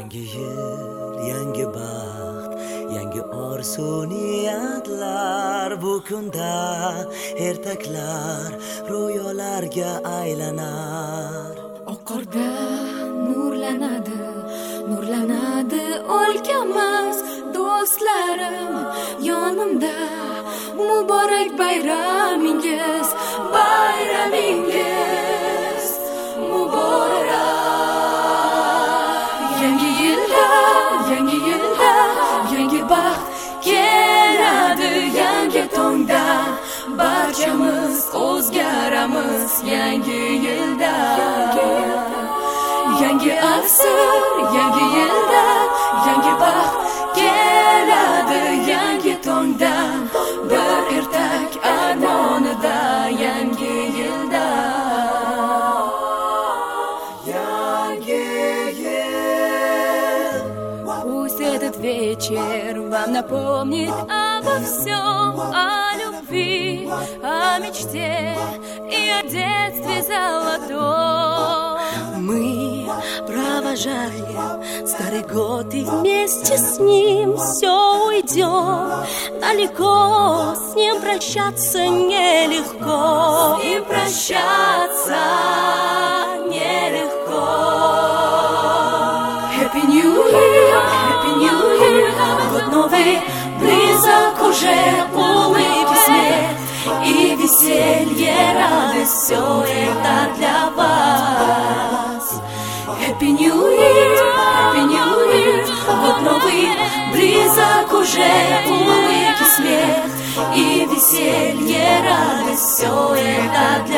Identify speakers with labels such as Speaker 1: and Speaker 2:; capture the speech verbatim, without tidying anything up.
Speaker 1: Yangi yil, yangi baxt, yangi orzu niyatlar. Bu kunda ertaklar ro'yolarga aylanar.
Speaker 2: Oqorda nurlanadi, nurlanadi o'lkamiz. Do'stlarim yonimda, muborak bayramingiz, bayramingiz muborak. Yangi yilda, yangi yilda, yangi baxt keladi. Yangi tongda barchamiz o'zgaramiz. Yangi yilda, yangi asr, yangi yilda, yangi baxt keladi. Yangi tongda bir ertak armonida. Yangi yilda, пусть этот вечер вам напомнит обо всем, о любви, о мечте и о детстве золотом.
Speaker 3: Мы провожаем старый год и вместе с ним все уйдем далеко. С ним прощаться нелегко,
Speaker 2: с ним прощаться нелегко. Happy New Year, Happy New Year, год новый близок уже, улыбки, смех и веселье, радость, все это для вас. Happy New Year, Happy New Year, год новый близок уже, улыбки, смех и веселье, радость, все это для вас.